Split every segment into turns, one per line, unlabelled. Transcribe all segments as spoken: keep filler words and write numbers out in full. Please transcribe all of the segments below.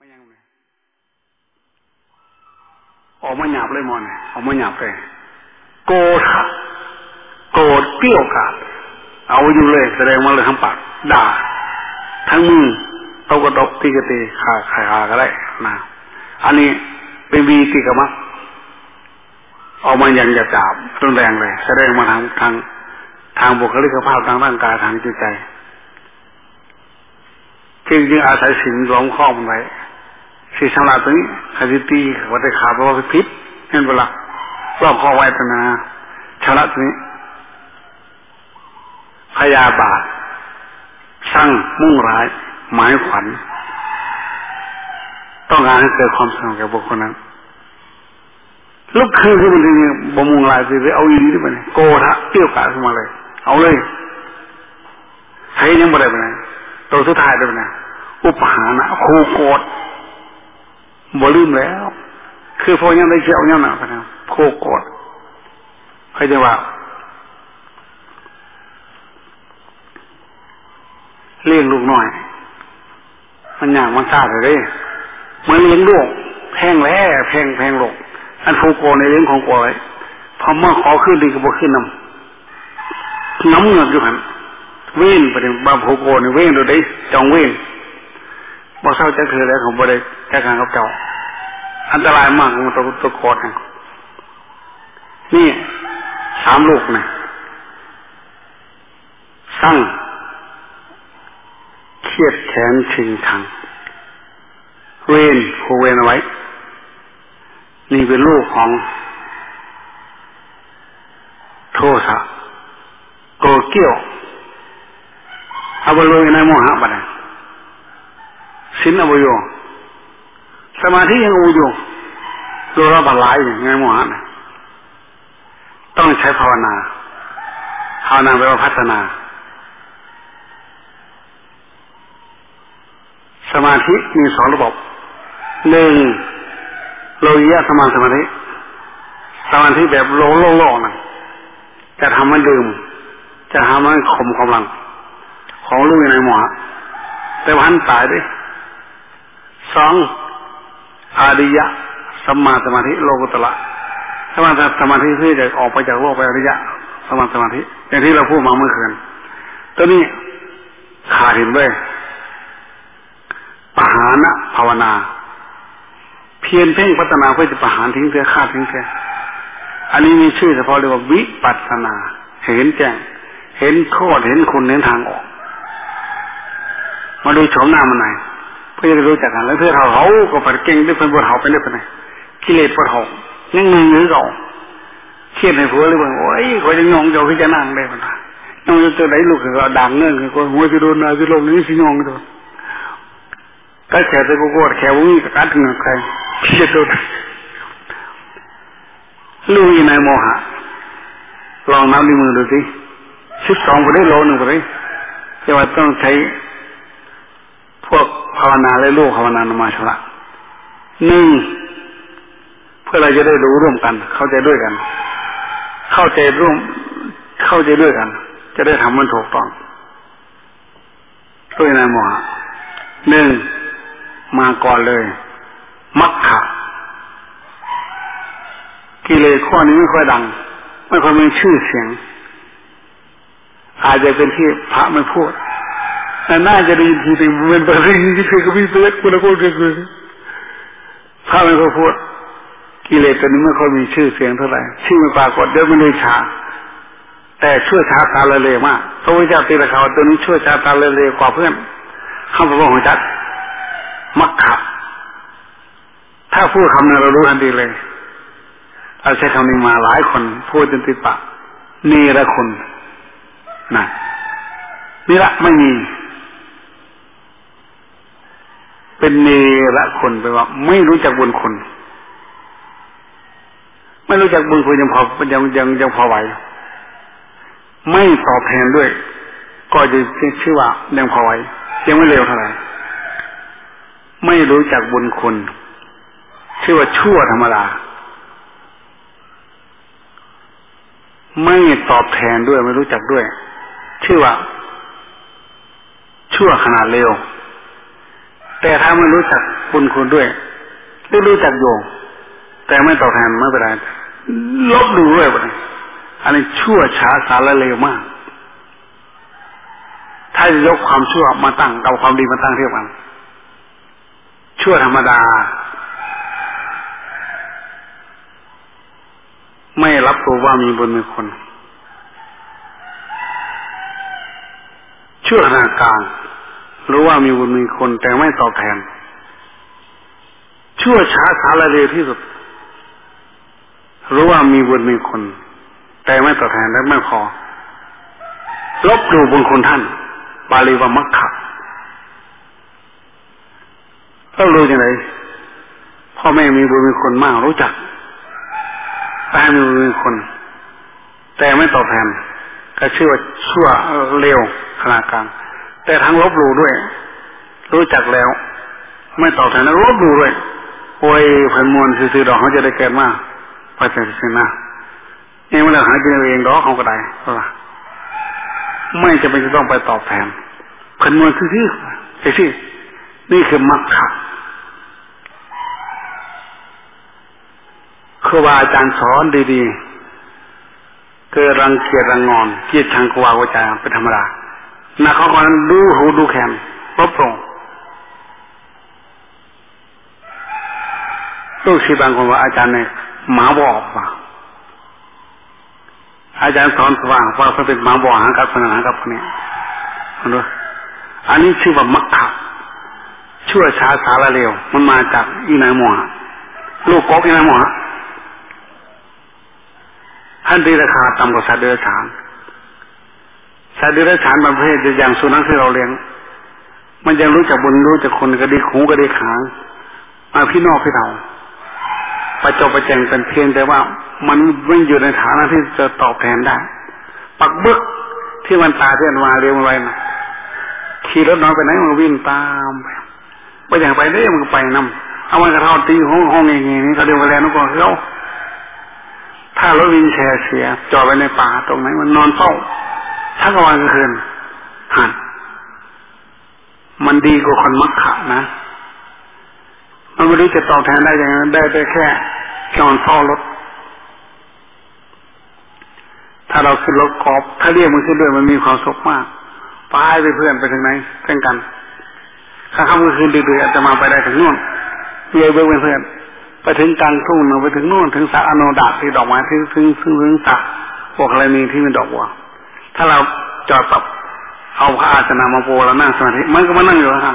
ยังไงออกมาหยาบเลยมอนออกมาหยาบเลยโกรธโกรธเกลี้ยกล่อมเอาอยู่เลยแสดงมาเลยทั้งปากด่าทั้งมือเอากระดกตีกระตีขาขาขาก็ได้นะอันนี้เป็นวีติกมักออกมาอย่างหยาบๆรุนแรงเลยแสดงมาทางทางทางบุคลิกภาพทางร่างกายทางจิตใจจริงๆอาศัยสิ่งล้อมครอบมันไว้สิ่งสำหรับตัวนี้คดีตีวัตถุขาเพราะว่าพิษเห็นเวลาล้อมครอบไว้ตนาชนะตัวนี้พยาบาทสั่งมุ่งร้ายหมายขวัญต้องการให้เกิดความสงบแก่บุคคลนั้นลุกขึ้นขึ้นมาทีนี้บ่มุ่งร้ายสิเอาอีนี้ได้ไหมโกรธเตี้ยวกะขึ้นมาเลยเอาเลยใช้ยังบ่ได้ไปไหนตัวสุดท้ายได้ไปไหนอุปหานะคูโกรธบ่ลืมแล้วคือพอยังได้เชี่ยวยังหนักไปนะคูโกรธใครจะว่าเลี้ยงลูกน้อยมันยากมันซาเลยเหมือนเลี้ยงลูกแพงแล้แพงแพงลูกอันฟูโกในเลี้ยงของโกไว้พอเมื่อขอขึ้นดีก็บอกขึ้นน้ำน้ำเงินอยู่หันเว้นไปถึงบางฟูโกในเว้นโดยได้จองเว้นบอกเศร้าจะคือแล้วของบริการการกับเจ้าอันตรายมากมันตัวตัวโกดนี่สามลูกนะสร้างเครียดแขนชิงทังเว้นผูเว้นเอาไว้นี่เป็นลูกของโทสะโกเกี้ยวเอาไปเลยในโมหะบัดนี้สินอวโยสมาธิยังอวโยตัวเราบัดหลายอย่างในโมหะนะต้องใช้ภาวนาภาวนาแปลว่าพัฒนาสมาธิมีสองระบบหนึ่งโลกิยะสมาสมาธิสมาธิแบบโลโลโลนะจะทำให้ดื่มจะทำให้ข่มกำลังของลูกในหมอแต่พันตายด้วยสองอาริยะสมาสมาธิโลกุตละสมาสมาธิที่จะออกไปจากโลกไปอริยะสมาสมาธิอย่างที่เราพูดมาเมื่อคืนตัวนี้ขาดเห็นด้วยปหานะภาวนาเพียรเพ่งพัฒนาเพื่อจะประหารทิ้งเสียฆ่าทิ้งเสียอันนี้มีชื่อเฉพาะเรียกว่าวิปัสสนาเห็นแจ้งเห็นโทษเห็นคุณเห็นทางออกมาดูโฉมหน้ามันไหนเพื่อจะรู้จักกันแล้วเพื่อเขาเขาก็ปัดเก่งด้วยเป็นบทเขาไปได้เป็นไงกิเลสปะเขายังมือหรือเขาเครียดในผัวเลยบอกโอ้ยเขาจะงงเจ้าขึ้นจะนั่งได้ปะน้องจะได้ลูกเขาดังเงื่อนเขาหัวจะโดนอะไรจะลงนี้สิงงโดนก็แค่แต่กูโกรธแค่วุ้งกัดเงินใครที่จะโดนลูกในโมหะลองนับในมือดูสิสิบสองคนได้โลหนึ่งคนได้แต่ว่าต้องใช้พวกภาวนาและลูกภาวนานมาชละหนึ่งเพื่อเราจะได้รู้ร่วมกันเข้าใจด้วยกันเข้าใจร่วมเข้าใจด้วยกันจะได้ทำมันถูกต้องด้วยในโมหะหนึ่งมาก่อนเลยมัคคะกิเลสข้อนี้ไม่ค่อยดังไม่ค่อยมีชื่อเสียงอาจจะเป็นที่พระไม่พูดแต่น่าจะได้ยินทีหนึ่งเป็นประเด็นที่เคยก็มีตัวเล็กคนละคนกันเลยพระไม่ค่อยพูดกิเลสตัวนี้ไม่ค่อยมีชื่อเสียงเท่าไหร่ชื่อไม่ปรากฏเดี๋ยวมันเลยช้าแต่ช่วยช้าตาเลยมากพระพุทธเจ้าตีละเขาตัวนี้ช่วยช้าตาเลยกว่าเพื่อนข้าพเจ้าของจัดมัคคะถ้าพูดคำนึงเรารู้ทันทีเลยเราใช้คำนี้มาหลายคนพูดจนติดปากนี่ละคนนะนี่ละไม่มีเป็นเนรคนแปลว่าไม่รู้จักบุญคุณไม่รู้จักบุญคุณยังพอยังยังยังพอไหวไม่ตอบแทนด้วยก็จะชื่อว่ายังพอไหวยังไม่เร็วเท่าไหร่ไม่รู้จักบุญคุณชื่อว่าชั่วธรรมดาไม่ตอบแทนด้วยไม่รู้จักด้วยชื่อว่าชั่วขนาดเร็วแต่ถ้าไม่รู้จักบุญคุณด้วยได้รู้จักโยงแต่ไม่ตอบแทนไม่เป็นไรลบดูด้วยไปอันนี้ชั่วช้าสารเลวมากถ้าจะยกความชั่วมาตั้งเอาความดีมาตั้งเทียบกันชั่วธรรมดาไม่รับตัวว่ามีบุญมีคุณชั่วขณะกลางรู้ว่ามีบุญมีคุณแต่ไม่ตอบแทนชั่วช้าสารเลวที่สุดรู้ว่ามีบุญมีคุณแต่ไม่ตอบแทนและไม่พอลบดูบุญคุณท่านบาลีว่ามัคคะต้องรู้ยังไงพ่อแม่มีบุญมีคุณมากรู้จักแต่มีบุญมีคุณแต่ไม่ตอบแทนก็ชื่อว่าชั่วเลวขณะกลางแต่ทั้งลบหลู่ด้วยรู้จักแล้วไม่ตอบแทนแล้วลบหลู่ด้วยโอ้ยเพิ่นมวลซื่อๆดอกเขาจะได้เกิดมาไปแต่สินะเองเวลาหากินเองดอกเขาก็ได้เพราะว่าไม่จะเป็นจะต้องไปตอบแทนเพิ่นมวลซื่อๆไอ้ที่นี่คือมรรคครูบาอาจารย์สอนดีๆเกิดรังเกียจรังงอนเกลียดชังครูบาอาจารย์เป็นธรรมดานักเขาคนนั้นดูหูดูแขนลบลงลูกศิษย์บางคนว่าอาจารย์เนี่ยหมาบอกว่าอาจารย์สอนสว่างว่าเขาเป็นหมาบอกหากับคนนั้นหากับคนนี้รู้อันนี้ชื่อว่ามัคคะชั่วช้าสารเลวมันมาจากอีนายหมัวลูกกอกอีนายหมัวท่านตีราคาต่ำกว่าสัตว์เดรัจฉานสัตว์เดรัจฉานประเภทอย่างสุนัขที่เราเลี้ยงมันยังรู้จักบุญรู้จักคนกระดิกหูกระดิกหางมาพี่นอกพี่เราประจบประแจงเป็นเพียงแต่ว่ามันไม่อยู่ในฐานะที่จะตอบแทนได้ปักบึกที่มันตาเทียนมาเรียงไว้นะขี่รถน้อยไปไหนมันวิ่งตามไปไปอย่างไปได้มันก็ไปนำเอามันกระเท่าตีห้องห้องอย่างนี้นี่เขาเรียกว่าแล้วนั่นก็เขาถ้ารถวินแชร์เสียจอดไว้ในป่าตรงไหนมันนอนเฝ้าทั้งวันกลางคืนหันมันดีกว่าคนมักขะนะมันไม่รู้จะตอบแทนได้อย่างนั้นได้ได้แค่นอนเฝ้ารถถ้าเราขึ้นรถกอล์ฟถ้าเรียกมันขึ้นด้วยมันมีความสุขมากไปไปเพื่อนไปถึงไหนเพื่อนกันถ้าค่ำคืนดื้อๆอาจจะมาไปได้ถึงนู่นเบียร์เบิ้งเพื่อนไปถึงกลางทุ่งไปถึงนู่นถึงสระอโนดาตที่ดอกไม้ถึงถึงถึงถึงสระพวกอะไรมีที่เป็นดอกบัวถ้าเราจอดปับเอาพระอาสนะมาโปรแล้วนั่งสมาธิมันก็มานั่งอยู่ข้าง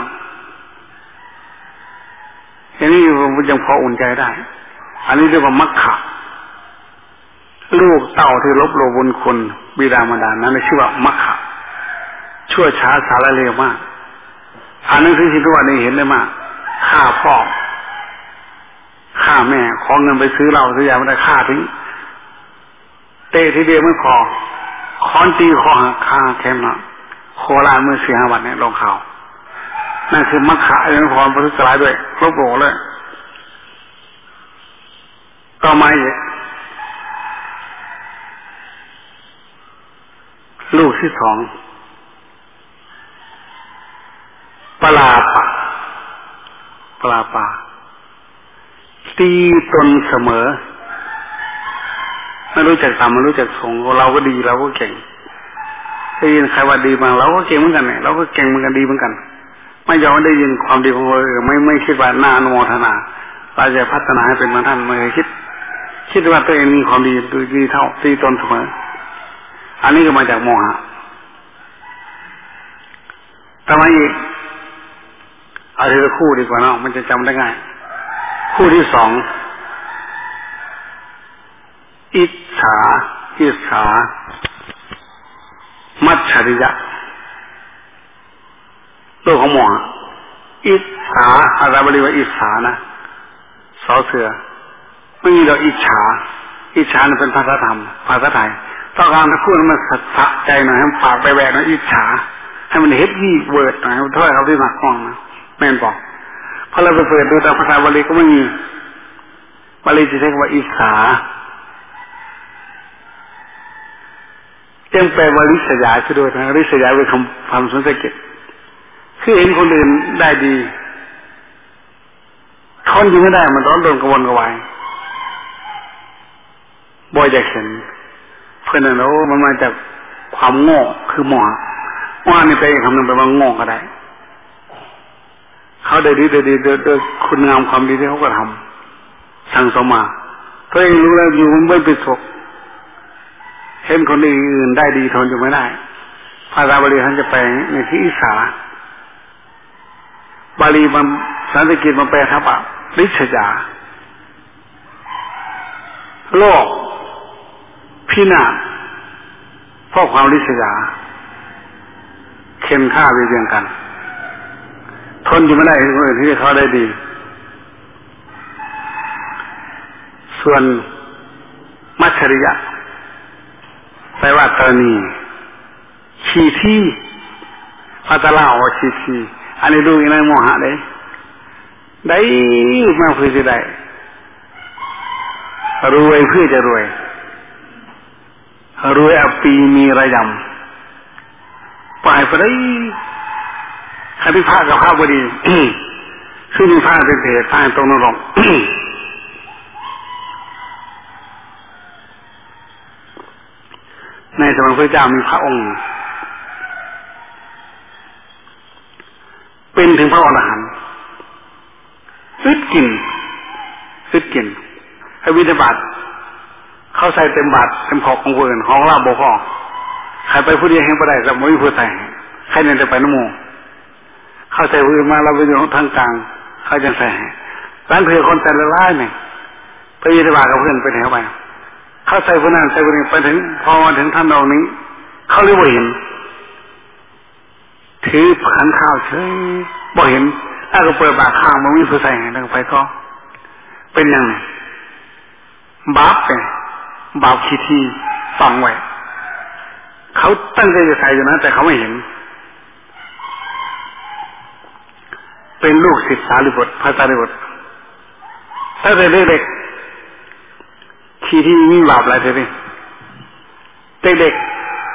อย่างนี้มันยังพออุ่นใจได้อันนี้เรียกว่ามัคคะลูกเต่าที่ลบโลบุญคุณบิดามารดานั้นชื่อว่ามัคคะชั่วช้าสารเลวมากอ่านหนังสือที่ทุกวันนี้เห็นได้มากฆ่าพ่อฆ่าแม่ขอเงินไปซื้อเหล้าซื้อยาไม่ได้ฆ่าทิ้งเตะทีเดียวไม่พอค้อนตีคอหักฆ่าแค่นั้นโคราชเมื่อสี่ห้าวันเนี่ยลงข่าวนั่นคือมัคคะไอ้นั่นพรประทุษร้ายด้วยลบโลเลยต่อมาอีกลูกที่สองปลาปะปลาปะตีตนเสมอไม่รู้จักต่ำไม่รู้จักสูงเราก็ดีเราก็เก่งได้ยินใครว่าดีมาเราก็เก่งเหมือนกันเนี่ยเราก็เก่งเหมือนกันดีเหมือนกันไม่ยอมได้ยินความดีของเราเออไม่ไม่คิดว่าน่าอนุโมทนาเราจะพัฒนาให้เป็นเหมือนท่านไม่เคยคิดคิดว่าตัวเองมีความดีดีเท่าตีตนเสมออันนี้ก็มาจากโมหะทำไมอีกเอาทีละคู่ดีกว่าเนาะมันจะจำได้ง่ายคู่ที่สองอิจฉาอิจฉามัจฉริยะตัวของโมหะอิจฉาอะไรบริวารอิจฉานะสอเสือไม่มีเราอิจฉาอิจฉาเป็นภาษาธรรมภาษาไทยต้องการถ้าพูดมันสะใจหน่อยให้ปากไปแหวกนะอิจฉาให้มันเฮ็ดวี่เวิร์ดหน่อยเท่าไหร่เขาที่หนักกล้องนะแม่นบอกพอเราไปเปิดดูตามภาษาบาลีก็ไม่มีบาลีจะใช้คำว่าอิจฉายังแปลว่าริษยาช่วยด้วยนะริษยาเป็นคำคำสุนทรกิจคือเห็นคนอื่นได้ดีทนอยู่ไม่ได้มันร้อนรนกระวนกระวายบ่อยจะเห็นเพื่อนเรามันมาจากความโง่คือหมอว่านี่ไปคำนึงไปว่าโง่ก็ได้เขาได้ดีได้ดีโดยคุณงามความดีที่เขาก็ทำสั่งสมมาตัวเองรู้แล้วอยู่มันไม่เป็นสุขเห็นคนอื่นได้ดีทนอยู่ไม่ได้ภาษาบาลีท่านจะแปลในที่อิสาบาลีมันสันสกฤตมันแปลทับอ่ะริษยาโลกพินาศเพราะความริษยาเข็นฆ่าเวียงกันทนอยู่ไม่ได้คนอื่นที่เขาได้ดีส่วนมัจฉริยะแปลว่าตรณีชีที่พัตลาอชีที่อันนี้ดูอีกในโมหะเลยได้มาเพื่อจะได้รวยเพื่อจะรวยรวยอปีมีระยำไปไปได้คดีพระกับพระบดีซึ่งมีพระเป็นเพศพระตรงนรกในสมัยพระเจ้ามีพระองค์เป็นถึงพระอรหันต์ซึดกินซึดกินให้วิทยาบาทเข้าใส่เต็มบาทเต็มขอกของเวิร์นของลาบโบพ่อใครไปผู้เดียวแห่งประได้แต่ไม่มีผู้ใส่ใครเนี่ยจะไปน้ำมูเข้าใส่เวิร์นมาเราไปอยู่ทางกลางเขาจะใส่ร้านเพื่อคนแต่ละร้ายเนี่ยไปวิทยาบาทกับเพื่อนไปแถวไปเข้าใส่ผู้นั้นใส่ผู้นี้ไปถึงพอมาถึงท่านตรงนี้เขาเรียกว่าเห็นถือขันข้าวเฉยบ่เห็นถ้าก็เปิดบาข้างมันมีผู้ใส่ทางไปก็เป็นยังไงบาปเป็นบาปขี้ที่ฟังไว้เขาตั้งใจจะใส่อยู่นะแต่เขาไม่เห็นเป็นลูกศิษย์สารีบุตรพระสารีบุตรถ้าเป็นเด็กๆขี้ที่มีบาปอะไรเถอะนี่เด็ก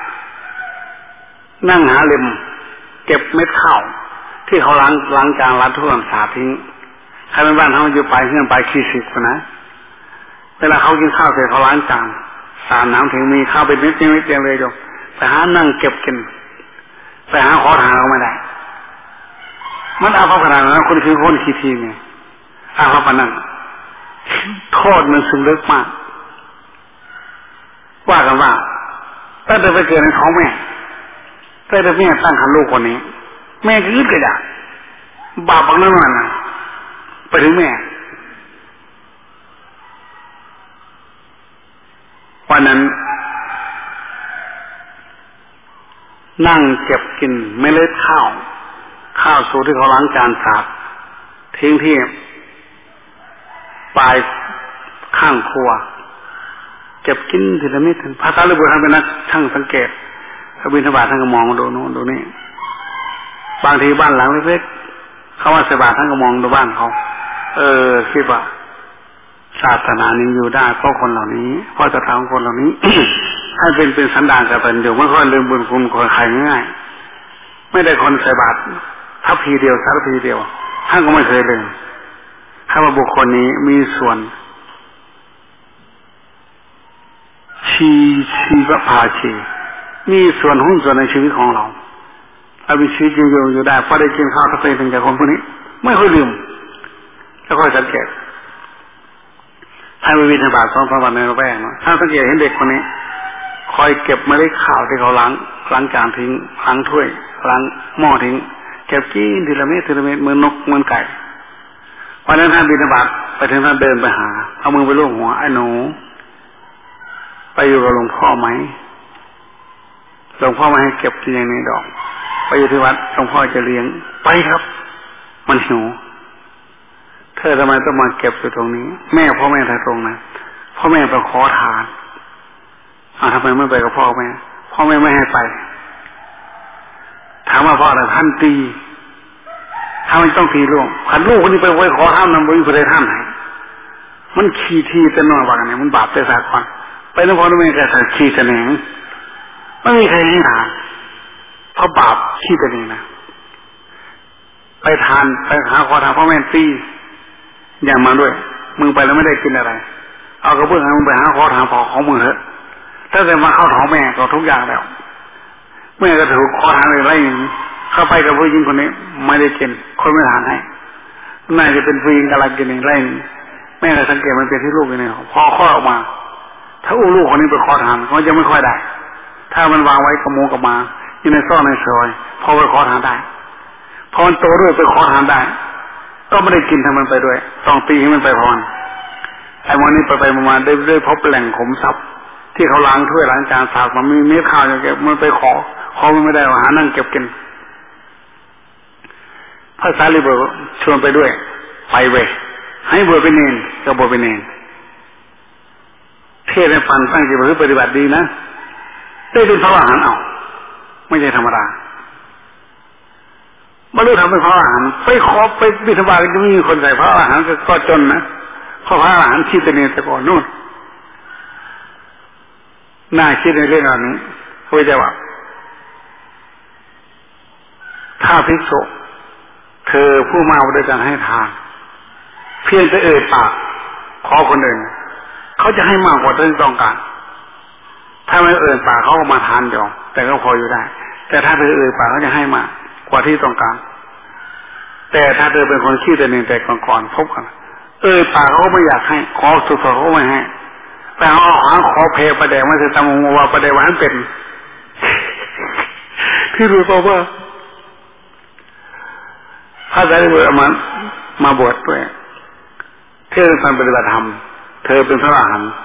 ๆนั่งหาเล็มเก็บเม็ดข้าวที่เขาล้างล้างจานล้างถ้วยสาทิ้งใครเป็นบ้านเขาอยู่ไปเพื่อนไปขี้สิบคนนะเวลาเขากินข้าวเสร็จเขาล้างจานสาน้ำถึงมีข้าวเป็นเม็ดเม็ดเดียวเลยโยมไปหานั่งเก็บกินไปหาขอทานเขาไม่ได้มันอาภัพขนาดนั้นคนคือคนขี้ทีไงอาภัพปานนั้นโทษมันซึมลึกมากว่ากันว่าตั้งแต่ไปเกิดในท้องแม่ตั้งแต่แม่ตั้งคันลูกคนนี้แม่ก็ยึดกระดาษบาปบางนั้นมันนะไปถึงแม่วันนั้นนั่งเก็บกินเมล็ดข้าวข้าวสูตรที่เขาล้างจานสาบทิ้งที่ปลายข้างครัวเก็บกินทีละนิดพระสารีบุตรท่านเป็นนักช่างสังเกตพระบิณฑบาตท่านก็มองดูโน้นดูนี่บางทีบ้านหลังเล็กๆเขาว่าใส่บาตรท่านก็มองดูบ้านเขาเออคิดว่าศาสนานี้อยู่ได้เพราะคนเหล่านี้เพราะจะทำคนเหล่านี้ ให้เป็นเป็นสันดานกับเป็นอยู่ไม่ค่อยลืมบุญคุณคนใครง่ายไม่ได้คนใส่บาตรทัพพีเดียวสารพีเดียวท่านก็ไม่เคยลืมถ้าว่าบุคคลนี้มีส่วนชีชีวภาชีมีส่วนหุ้นส่วนในชีวิตของเราเรามีชีวิตอยู่อยู่ได้เพราะได้กินข้าวทัพพีถึงจากคนพวกนี้ไม่ค่อยลืมแล้วค่อยสังเกตให้ไปวิทยาบาทสองสามวันในระแวกเนาะถ้าสังเกตเห็นเด็กคนนี้คอยเก็บเมล็ดข้าวที่เขาล้างล้างจานทิ้งล้างถ้วยล้างหม้อทิ้งเก็บกินทีละเม็ดทีละเม็ดเหมือนนกเหมือนไก่วันนั้นท่านบิณฑบาตไปถึงท่านเดินไปหาเอามือไปลูบหัวไอ้หนูไปอยู่กับหลวงพ่อไหมหลวงพ่อไม่ให้เก็บกินอย่างนี้ดอกไปอยู่ที่วัดหลวงพ่อจะเลี้ยงไปครับมันหิวเธอทำไมต้องมาเก็บอยู่ตรงนี้แม่พ่อแม่ทางตรงนะพ่อแม่ไปขอทานอ่าทำไมไม่ไปกับพ่อแม่พ่อแม่ไม่ให้ไปถามว่าพ่ออะไรท่านตีถ้ามันต้องตีลูกขันลูกคนนี้ไปไว้ขอท่านนำบริสุทธิ์ท่านไหนมันขี้ทีแต่นอนว่ากันเนี่ยมันบาปแต่สากลไปแล้วพ่อแม่แต่สักขี้แต่แหนงไม่มีใครให้ทานเพราะบาปขี้แต่นี้นะไปทานไปหาขอทานพ่อแม่ตีอย่ามาด้วยมึงไปแล้วไม่ได้กินอะไรเอากระเบื้องให้มึงไปหาขอทางพอของมึงเถอะถ้าจะมาเข้าท้องแม่ก็ทุกอย่างแล้วแม่ก็ถูกขอทางอะไรเข้าไปกับผู้หญิงคนนี้ไม่ได้กินคนไม่ทานให้น่าจะเป็นผู้หญิงกำลังกินเองไรแม่ก็สังเกตมันเป็นที่ลูกอย่างนี้พอคลอดออกมาถ้าอู้ลูกคนนี้ไปขอทานเขาจะไม่ค่อยได้ถ้ามันวางไว้กับหมูกับมาอยู่ในซ่อนในซอยพอไปขอทานได้พอมันโตด้วยไปขอทานได้ก็ไม่ได้กินทำมันไปด้วยต้องตีให้มันไปพรไอ้วันนี้ไปไปมาได้ได้พบแหล่งขมทรัพย์ที่เขาล้างถ้วยล้างจานสากมันมีเม็ดข้าวอย่างเงี้ยมันไปขอขอมันไม่ได้หานั่งเก็บกินพระสารีบุตรชวนไปด้วยไปเว้ยให้บวชเป็นเนรก็บวชเป็นเนรเทศให้ฟังตั้งใจปฏิบัติดีนะได้เป็นพระอรหันต์เอาไม่ใช่ธรรมดาไม่รู้ทำเป็นพระอรหันต์ไปขอไปบิณฑบาตก็ไม่มีคนใส่พระอรหันต์ก็จนนะเพราะพระอรหันต์คิดแต่เนรแต่ก่อนนู่นน่าคิดในเรื่องนี้พระเจ้าว่าถ้าภิกษุเธอผู้มาด้วยการให้ทานเพียงแต่เอ่ยปากขอคนอื่นเขาจะให้มากกว่าที่ต้องการถ้าไม่เอ่ยปากเขาก็มาทานเดียวแต่ก็พออยู่ได้แต่ถ้าเธอเอ่ยปากเขาจะให้มากกว่าที่ต้องการแต่ถ้าเธอเป็นคนขี้แต่หนึ่งแต่ก่อนๆพบกันเอ่ยปากเขาไม่อยากให้ขอสุดๆเขาไม่ให้แต่เอาหาขอเพลประเดี๋ยวไม่ใช่ตามงว่าประเดี๋ยววันเป็นที่รู้ตัวว่าพระสารีบุตรมามาบวชด้วยเธอเป็นปฏิบัติธรรมเธอเป็นพระอรหันต์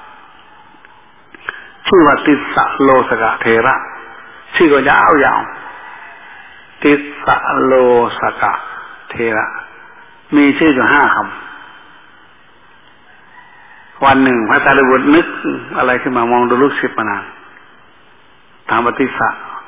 ชื่อว่าติสสะโลสกะเทระชื่อก็ยาวยาวติสสะโลสกะเทระมีชื่ออยู่ห้าคำวันหนึ่งพระสารีบุตรนึกอะไรขึ้นมามองดูลูกศิษย์มานานถามว่าติสสะ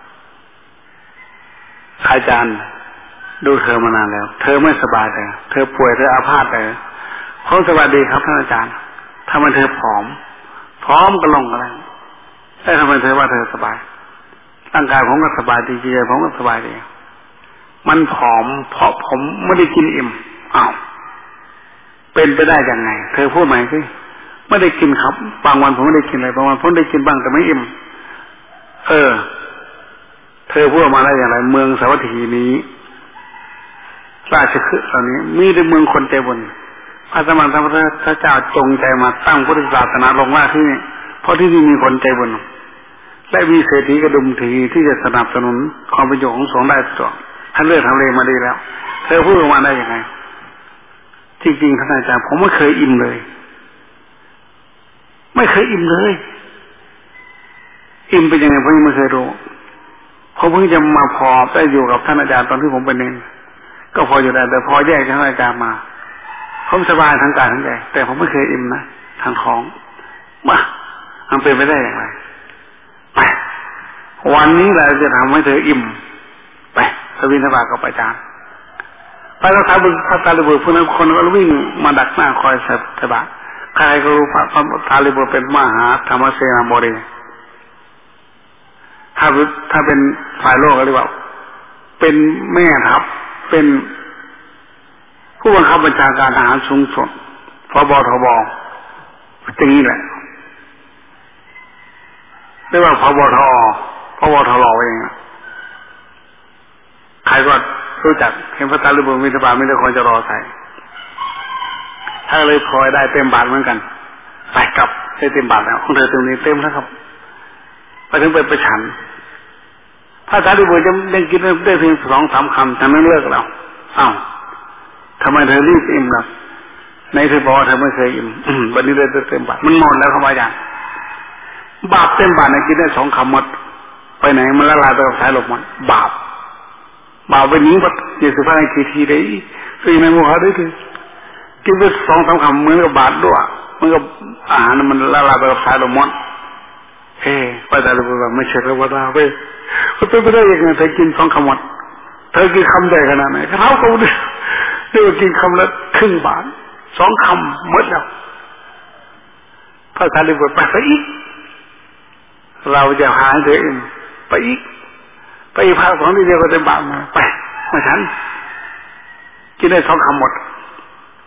อาจารย์ดูเธอมานานแล้วเธอไม่สบายเลยเธอป่วยเธออาพาธเลยเขาสบายดีครับท่านอาจารย์ทำไมเธอผอมผอมก็ลงอะไรแต่ทำไมเธอว่าเธอสบายร่างกายผมก็สบายดีใจผมก็สบายดีมันผอมเพราะผมไม่ได้กินอิ่มอ้าวเป็นไปได้ยังไงเธอพูดใหม่สิไม่ได้กินครับบางวันผมไม่ได้กินอะไรบางวันผมได้กินบ้างแต่ไม่อิ่มเออเธอพูดมาได้อย่างไรเมืองสาวัตถีนี้ราชคฤห์เหล่านี้มีแต่เมืองคนใจบุญพระสมณพระเจ้าจงใจมาตั้งพุทธศาสนาลงว่าที่นี่เพราะที่นี่มีคนใจบุญและมีเศรษฐีกระดุมถีที่จะสนับสนุนความประโยชน์ของสงฆ์ได้ตัวท่านเลือกทำเลมาดีแล้วเธอพูดออกมาได้ยังไงจริงๆท่านอาจารย์ผมไม่เคยอิ่มเลยไม่เคยอิ่มเลยอิ่มเป็นยังไงผมยังไม่เคยรู้ผมเพิ่งจะมาพอได้อยู่กับท่านอาจารย์ตอนที่ผมเป็นเนรก็พออยู่ได้แต่พอแยกจากท่านอาจารย์มาผมสบายทั้งกายทั้งใจแต่ผมไม่เคยอิ่มนะทางท้องมามันเป็นไปได้อย่างไรไปวันนี้เราจะทำให้เธออิ่มไปสวินทบาทกับอาจารย์พระสารีบุตรพระสารีบุตรพวกนั้นคนก็วิ่งมาดักหน้าคอยสบายใครก็รู้พระสารีบุตรเป็นมหาธรรมเสนาบดีถ้าถ้าเป็นฝ่ายโลกก็เรียกว่าเป็นแม่ทัพเป็นผู้บังคับบัญชาการทหารสูงสุดผบ.ทบ.อย่างนี้แหละเรียกว่าผบ.ทอ.ผบ.ทลเองใครก็รู้จักเห็นพระสารีบุตรมีสบายไม่ได้คนจะรอใส่ถ้าเลยพลอยได้เต็มบาทเหมือนกันไปกลับได้เต็มบาทแล้วของเธอตรงนี้เต็มแล้วครับไปถึงไปประชันพระสารีบุตรยังยังกินได้เพียงสองสามคำทำนั้นเลิกแล้วอ้าวทำไมเธอรีบอิ่มล่ะในเธอบอกว่าเธอไม่เคยอิ่มวันนี้ได้เต็มบาทมันหมดแล้วครับอาจารย์บาปเต็มบาทเนี่ยกินได้สองคำหมดไปไหนมันละลายไปกับสายลมมันบาปบาปไปนี้วัดยี่สิบห้าทีทีได้สี่ในมุขได้ถึงกินไปสองสามคำเหมือนกับบาทด้วยเหมือนกับอาหารมันละลายไปกับสายลมมันเฮ้พระสารีบุตรไม่ใช่เรื่องว่าเว้ยมันเป็นไปได้ยังไงเธอกินสองคำหมดเธอกินคำใหญ่ขนาดไหนเท้าเขาดิเรียกว่ากินคำละครึ่งบาทสองคำหมดแล้วพระสารีบุตรไปไปอีกเราจะหาเธอเองไปอีกไปอีกภาคสองที่เดียวก็เต็มบาทมาไปมาฉันกินได้สองคำหมด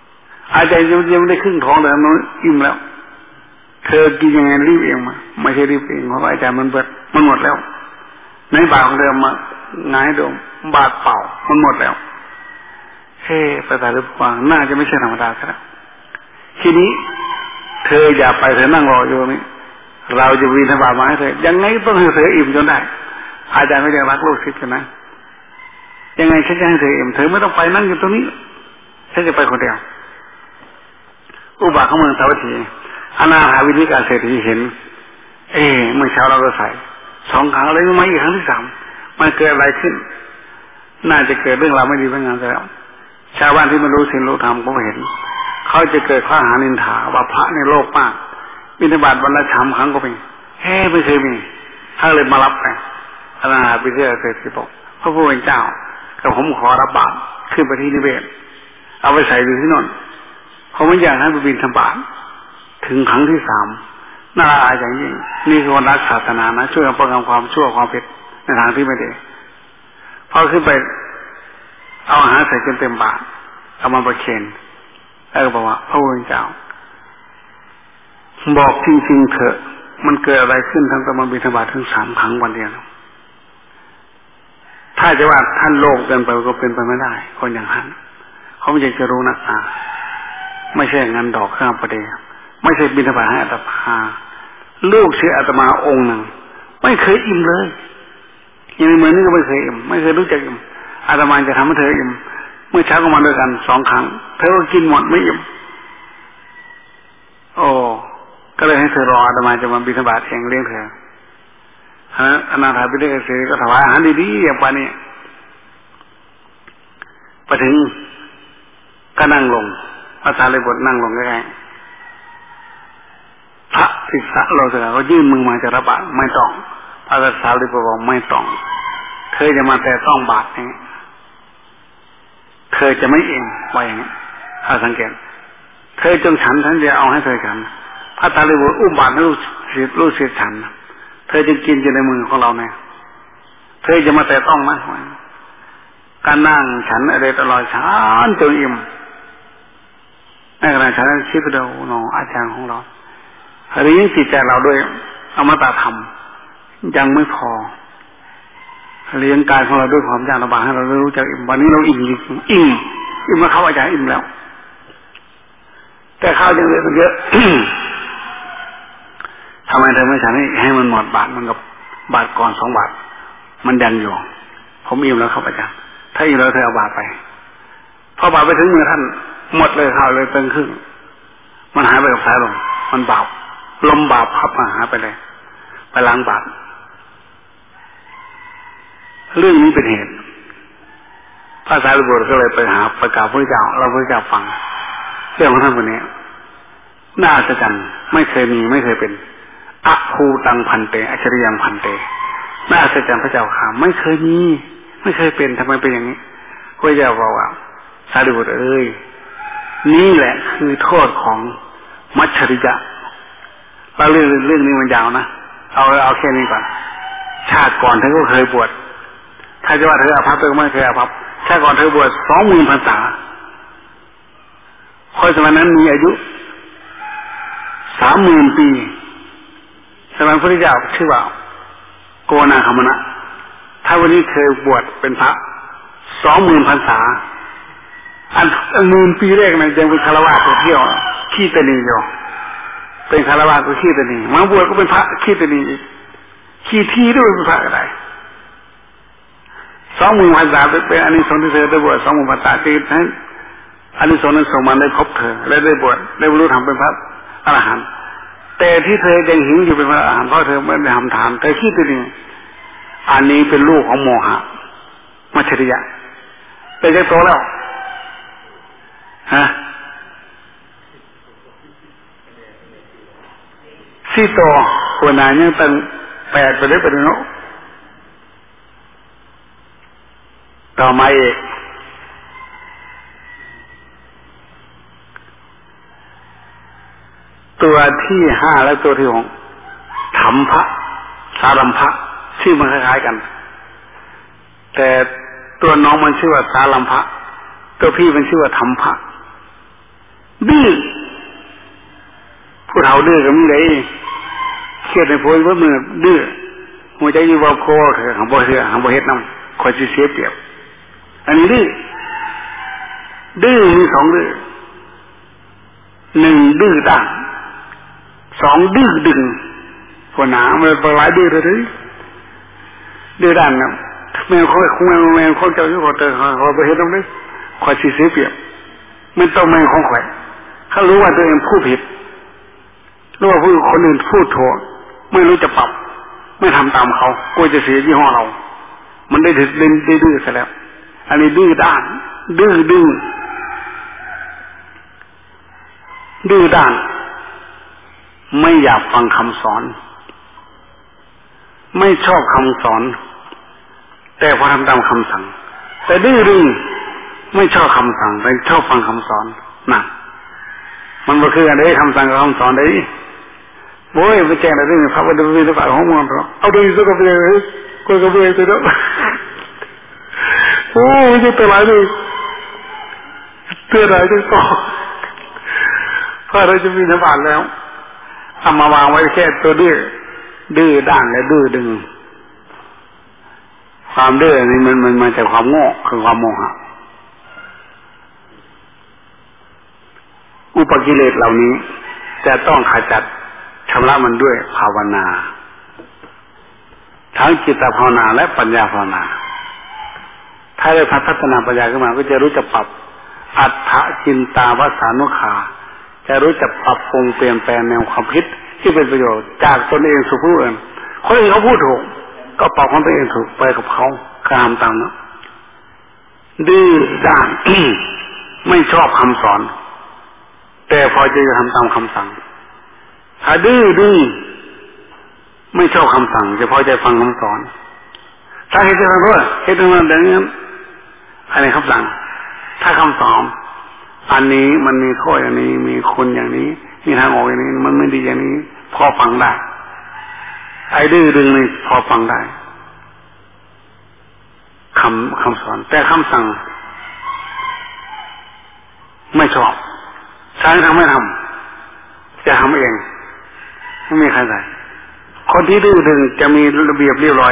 อาจารย์ยังไม่ได้ครึ่งท้องเลยมันอิ่มแล้วเธอกินยังไงรีบเองมาไม่ใช่รีบเองเพราะว่าอาจารย์มันเบิดมันหมดแล้วในบาทของเธอมาไงโดมบาทเปล่ามันหมดแล้วเฮ้ประสาทหรือเปล่าน่าจะไม่ใช่ธรรมดาครับทีนี้เธออย่าไปเธอนั่งรออยู่นี่เราจะวินทบาทมาให้เธอยังไงต้องให้เธออิ่มจนได้อาจารย์ก็ยังรักลูกศิษย์กันนะยังไงฉันจะให้เธออิ่มเธอไม่ต้องไปนั่งอยู่ตรงนี้ฉันจะไปคนเดียวอุบาเขาเมืองสาวัตถีอนาถาวินิกาเศรษฐีเห็นเอ๊ะเมื่อเช้าเราก็ใส่สองครั้งเลยมาอีกครั้งที่สามมันเกิดอะไรขึ้นน่าจะเกิดเรื่องราวไม่ดีไม่งามแล้วชาวบ้านที่ไม่รู้ศีลรู้ธรรมก็เห็นเขาจะเกิดข้อหานินทาว่าพระในโลกมากบิณฑบาตวันละสามครั้งก็เป็นเฮ้ไม่เคยมีถ้าเลยมารับไปอนาถาวินิกาเศรษฐีบอกพระผู้เป็นเจ้ากับผมขอรับบาตรขึ้นไปที่นิเวศเอาไปใส่อยู่ที่นั่นเขาไม่อยากให้ไปบิณฑบาตถึงครั้งที่สามน่าอายอย่างยิ่งนี่คือคนรักศาสนานะช่วยป้องกันความชั่วความผิดในทางที่ไม่ดีพอขึ้นไปเอาอาหารใส่จนเต็มบาตรเอามาประเคนแล้วก็บอกว่าพระพุทธเจ้าบอกจริงๆเถอะมันเกิดอะไรขึ้นทั้งตะมันบิณฑบาตถึงสามครั้งวันเดียวถ้าจะว่าท่านโลภเกินไปก็เป็นไปไม่ได้คนอย่างท่านเขาไม่อยากจะรู้นักอ่ะไม่ใช่งานดอกข้ามประเดี๋ยวไม่ใช่บิณฑบาตให้อาตมาลูกชื่ออาตมาองค์หนึ่งไม่เคยอิ่มเลยยังเหมือนนี่ก็ไม่เคยอิ่มไม่เคยรู้จักอิ่มอาตมาจะทำให้เธออิ่มเมื่อเช้าก็มาด้วยกันสองครั้งเธอก็กินหมดไม่อิ่มโอ้ก็เลยให้เธอรออาตมาจะมาบิณฑบาตเองเลี้ยงเธอฮะอนาถาบิณฑบาตเสร็จก็ถวายอาหารดีๆอย่างปานนี้ไปถึงก็นั่งลงพระสารีบุตรนั่งลงใกล้ๆพระศิษย์โลสกาก็ยื่นมือมาจะรับบาตรไม่ต้องพระสารีบุตรบอกไม่ต้องเธอจะมาแต่ต้องบาตรนี้เธอจะไม่เองว่าอย่างนี้ถ้าสังเกตเธอจงฉันฉันจะเอาให้เธอฉันพระสารีบุตรอุ้มบาตรให้ลูกศิษย์ลูกศิษย์ฉันเธอจะกินอยู่ในมือของเราเนี่ยเธอจะมาแต่ต้องนะการนั่งฉันอะไรตลอดฉันจนอิ่มในขณะฉันคิดดูน้องอาจารย์ของเราเลี้ยงจิตใจเราด้วยอมตะธรรมยังไม่พอเลี้ยงกายของเราด้วยความยากลำบากให้เรารู้จักอิ่มวันนี้เราอิ่มจริงอิ่มอิ่มมาเข้าอาจารย์อิ่มแล้วแต่ข้าวยังเหลือเยอะ ทำไมเธอไม่ฉันให้ให้มันหมดบาทมันกับบาทก่อนสองบาทมันยังอยู่ผมอิ่มแล้วครับอาจารย์ถ้าอิ่มแล้วเธอเอาบาทไปพอบาทไปถึงมือท่านหมดเลยข้าวเลยเต็มครึ่งมันหายไปกับสายลมมันบาปลมบาปพับมาหาไปเลยไปล้างบาปเรื่องนี้เป็นเหตุพระสารีบุตรก็เลยไปหาประกาศพระเจ้าเราพระเจ้าฟังเรื่องของท่านคนนี้น่าอัศจรรย์ไม่เคยมีไม่เคยเป็นอะภูตังพันเตอัจฉริยังพันเตน่าอัศจรรย์พระเจ้าค่ะไม่เคยมีไม่เคยเป็นทำไมเป็นอย่างนี้พระเจ้าบอกว่าสารีบุตรเอ้ยนี่แหละคือโทษของมัจฉริยะเราเรื่องเรื่องนี้มันยาวนะเอาเอาแค่นี้ก่อนชาติก่อนเธอก็เคยบวชถ้าจะว่าเธออภัพเธอไม่เคยอภัพชาติก่อนเธอบวชสองหมื่นพรรษาคนสมัยนั้นมีอายุสามหมื่นปีสมัยพระพุทธเจ้าชื่อว่าโกนาคมนะถ้าวันนี้เคยบวชเป็นพระสองหมื่นพรรษาอันอันหมื่นปีแรกนั้นยังเป็นคารวะตัวเที่ยวขี้ตนีอยู่เป็นคารวะก็ขี้ตนีมาบวชก็เป็นพระขี้ตนีขี้ที่ด้วยเป็นพระก็ได้สองหมื่นพรรษาเป็นอันนี้สงฆ์ที่เธอได้บวชสองหมื่นพรรษาที่นั้นอันนี้สงฆ์นั้นส่งมาได้พบเธอและได้บวชได้บรรลุธรรมเป็นพระอรหันต์แต่ที่เธอยังหิวอยู่เป็นพระอรหันต์เพราะเธอไม่ได้ทำทานเธอขี้ตนีอันนี้เป็นลูกของโมหะมัจฉริยะแต่จะโตแล้วฮะสี่โตคนนั้นยังตั้งแปดไปได้ไปเนาะต่อมาอีกตัวที่ห้าและตัวที่หกธัมภะสารัมภะชื่อมันคล้ายๆกันแต่ตัวน้องมันชื่อว่าสารัมภะตัวพี่มันชื่อว่าธัมภะดื้อผู้เฒ่าดื้อก็มีได้เครียดในโพยว่ามือดื้อหัวใจอยู่ว่าโคเถอะของบ่เถอะของบ่เฮ็ดนำคอยสิเสียเปรียบอันนี้ดื้อดื้อมีสองดื้อหนึ่งดื้อด้านสองดื้อดึงคนหนามันเป็นหลายดื้อเลยดื้อด้านนะแม่เขาคุยแม่เขาเจ้าอยู่เขาเตอเขาไปเห็นตรงนี้คอยสีเสียเปรียบมันต้องแม่ของข่อยเขารู้ว่าตัวเองพูดผิดรู้ว่าผู้คนอื่นพูดถูกไม่รู้จะปรับไม่ทำตามเขากลัวจะเสียยี่ห้อเรามันได้ถึงเล่นได้ดื้อซะแล้วอันนี้ดื้อด้านดื้อดื้อดื้อด้านไม่อยากฟังคำสอนไม่ชอบคำสอนแต่พอทำตามคำสั่งแต่ดื้อดื้อไม่ชอบคำสั่งแต่ชอบฟังคำสอนน่ะมันก็คืออะไรคำสั่งกับคำสอนได้โว้ยไปแจ้งอะไรนี่พระพุทธเจ้าฝ่ายของมันเราเอาดูสักกระเบื้องก็กระเบื้องตัวนั้นโอ้ยจะตัวอะไรนี่ตัวอะไรจะต่อพระเราจะมีน้ำบาดแล้วเอามาวางไว้แค่ตัวดื้อดื้อด้านและดื้อดึงความดื้อนี่มันมันมาจากความโง่คือความโมหะอุปกิเลสเหล่านี้จะต้องขจัดชำระมันด้วยภาวนาทั้งจิตภาวนาและปัญญาภาวนาถ้าได้พัฒนาปัญญาขึ้นมาก็จะรู้จักปรับอัฏฐจินตาวสานุขาจะรู้จักปรับปรุงเปลี่ยนแปลงแนวความคิดที่เป็นประโยชน์จากตนเองสู่ผู้อื่นคนอื่นเขาพูดถูกก็ปรับของตัวเองถูกไปกับเขาข้ามตามนะดื้อด้าน ไม่ชอบคำสอนแต่พอจะทำตามคำสั่งถ้าดื้อดื้อไม่ชอบคำสั่งจะพอใจฟังคำสอนถ้าเหตุการณ์ว่าเหตุการณ์อย่างนี้อะไรคำสั่งถ้าคำสอนอันนี้มันมีข้ออย่างนี้มีคนอย่างนี้มีทางออกอย่างนี้มันไม่ดีอย่างนี้พอฟังได้ไอ้ดื้อดึงนี่พอฟังได้คำคำสอนแต่คำสั่งไม่ชอบใช้ทำไม่ทำจะทำเองไม่มีใครใส่คนที่ดื้อดึงจะมีระเบียบเรียบร้อย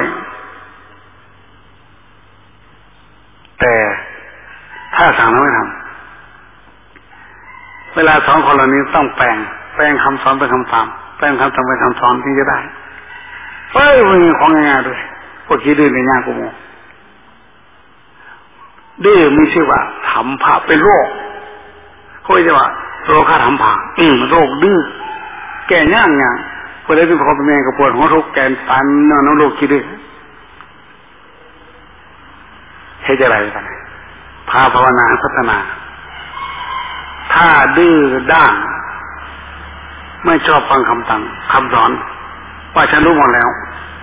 แต่ถ้าสั่งแล้วไม่ทำเวลาสอนคนเหล่านี้ต้องแปลงแปลงคำสอนเป็นคำตามแปลงคำสอนเป็นคำสอนที่จะได้เฮ้ยมันมีของง่ายๆด้วยพวกคิดดื้อในยากกูโมดื้อมีชื่อว่าธรรมภะเป็นโรคเขาเรียกว่าโรคธรรมภะอืมโรคดื้อแก่ยากยากพอได้เป็นพ่อเป็นแม่กับปวดหัวทุกแกนปันน้องโรคคิดดื้อให้จะอะไรกันพาภาวนาพัฒนาถ้าดื้อด้านไม่ชอบฟังคำสั่งคำสอนว่าฉันรู้หมดแล้ว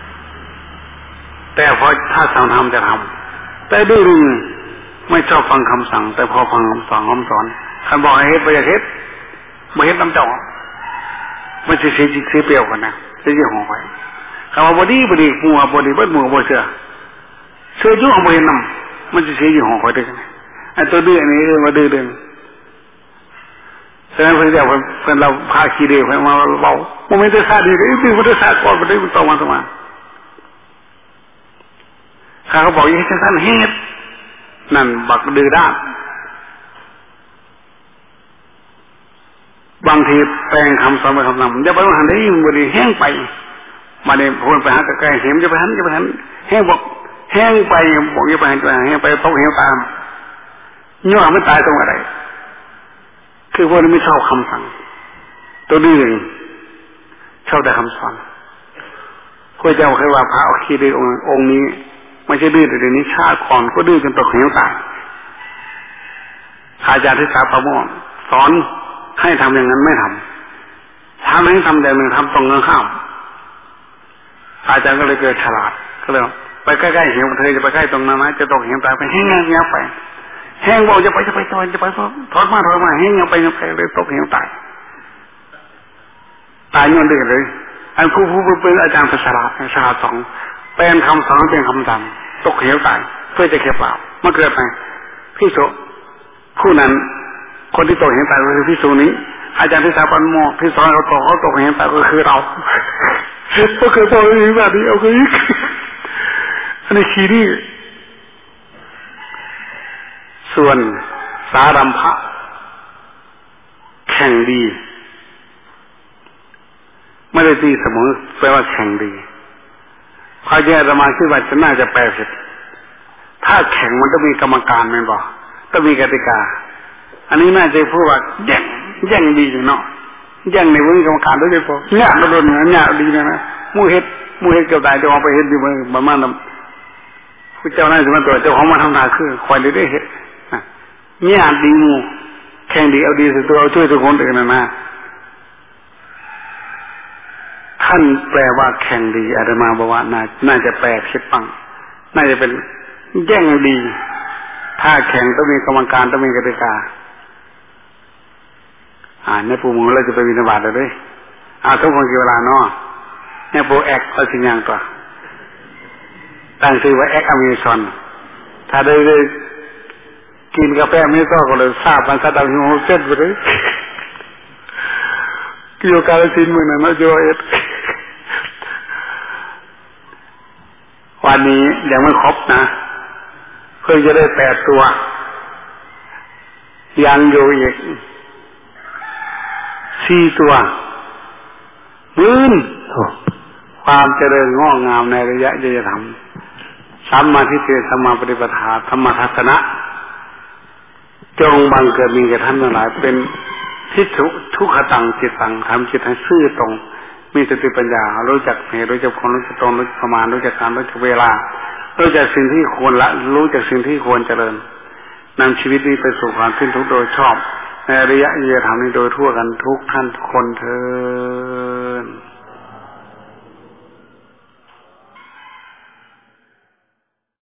แต่พอถ้าสั่งทำจะทำแต่ดื้อดึงไม่ชอบฟังคำสั่งแต่พอฟังคำสั่งคำสอนท่านบอกให้เฮ็ดไปอย่าเฮ็ดไม่เฮ็ดน้ำเจ้ามันจะเสียจิตเสียเปรียวกันนะเสียยี่ห้อไปคำว่าบดีบดีมัวบดีบัดมัวบ่เชื่อเชื่อยุ่งของบ่เห็นน้ำมันจะเสียยี่ห้อไปด้วยกันไอ้ตัวดื้ออันนี้เรียกว่าดื้อดึงฉะนั้นเพื่อนเราเพื่อนเราพาขี้เดียวไปมาเบามันไม่ได้ซาดีเลยดื้อมันได้ซาก่อนมันได้มันต่อมาต่อมาข้าเขาบอกอย่างนี้ท่านเฮ็ดนั่นบักดื้อด้านบางทีแปลงคำสอนไปคำนำอย่าไปหันได้ยิ่งบดีแห้งไปมาเนี่ยพูดไปหาใกล้ๆเห็นจะไปหันจะไปหันแห้งบอกแห้งไปบอกอย่าไปหันไปแห้งไปตกเหวตามย่อไม่ตายตรงอะไรคือพวกนี้ไม่ชอบคำสั่งตัวดื้อชอบแต่คำสอนพระเจ้าเคยว่าพระคีรีองค์องค์นี้ไม่ใช่ดื้อแต่เดี๋ยวนี้ชาติก่อนก็ดื้อจนตกเหวตายอาจารย์ที่สาประโมทสอนให้ทำอย่างนั้นไม่ทำถ้าไม่ทำแต่หนึ่งทำตรงกันข้ามอาจารย์ก็เลยเกิดฉลาดก็เลยไปใกล้ๆเหวเธอจะไปใกล้ตรงนั้นนะจะตกเหวตายไปแห้งเงี้ยไปแห้งบอกจะไปจะไปจะไปจะไปทอดมาทอดมาแห้งเงี้ยไปเงี้ยไปเลยตกเหวตายตายย้อนดื้อเลยอันผู้ผู้เป็นอาจารย์ฉลาดฉลาดสองเป็นคำสอนเป็นคำสั่งตกเหวตายเพื่อจะเก็บเปล่าเมื่อเกิดไปพี่โสผู้นั้นคนที่ตกเห็นตายก็คือพิสูจน์นี้อาจารย์ที่สาปันโมที่สอนเราตกเขาตกเห็นตายก็คือเราก็เคยบอกอย่างนี้แบบนี้เอาไปอีกอันนี้คีรีส่วนสารัมภะแข่งดีไม่ได้ตีเสมอแปลว่าแข่งดีพอแย่จะมาคิดว่าจะน่าจะแปลผิดถ้าแข่งมันต้องมีกรรมการไหมบอกต้องมีกติกาอันนี้น่าจะพูดว่าแย่งแย่งดีเนาะแย่งในวงกรรมการด้วยพอเนี่ยเราโดนเนี่ยดีนะนะมู่เฮ็ดมู่เฮ็ดเกี่ยวกับจะเอาไปเฮ็ดดีมั้ยประมาณนั้นผู้เจ้าน่าจะมาตัวเจ้าของมาทำนาคือคอยได้เฮ็ดเนี่ยดีมู่แข่งดีเอาดีสุดตัวเอาช่วยทุกคนอื่นนะนะท่านแปลว่าแข่งดีอาตมาบอกว่าน่าน่าจะแปลผิดปังน่าจะเป็นแย่งดีถ้าแข่งต้องมีกรรมการต้องมีกติกาอ่าในปูมือเราจะไปบิณฑบาตเลยด้วยอ่าทุกคนกี่เวลาเนาะเนี่ยปูแอกเอาสิ่งอย่างตัวตั้งชื่อว่าแอกอเมซอนถ้าได้ได้กินกาแฟไม่ต้องก็เลยทราบมันซะดังหัวเส้นไปเลยเกี่ยวกับสิ่งมึงนะนะโจเอสวันนี้ยังไม่ครบนะเพิ่งจะได้แปดตัวยังอยู่อีกสี่ตัวมื่นความเจริญงอกงามในระยะจะจะทำสัมมาทิฏฐิสัมมาปฏิปทาธรรมทัศนะจงบังเกิดมีแก่ท่านทั้งหลายเป็นทิฏฐุทุกขตังจิตตังทำจิตให้ซื่อตรงมีสติปัญญารู้จักเหตุรู้จักผลรู้จักตรงรู้จักประมาณรู้จักการรู้จักเวลารู้จักสิ่งที่ควรละรู้จักสิ่งที่ควรเจริญนำชีวิตนี้ไปสู่ความสิ้นทุกข์โดยชอบในระยะเยธรรมนี้โดยทั่วกันทุกท่านทุกคนเถิด